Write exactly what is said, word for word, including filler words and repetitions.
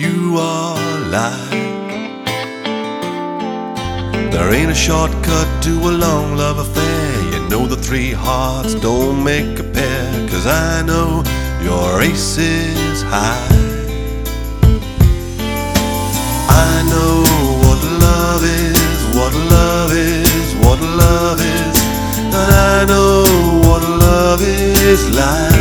you are like. There ain't a shortcut to a long love affair. You know the three hearts don't make a pair, 'cause I know your ace is high. I know what love is, what love is, what love is, and I know what love is like.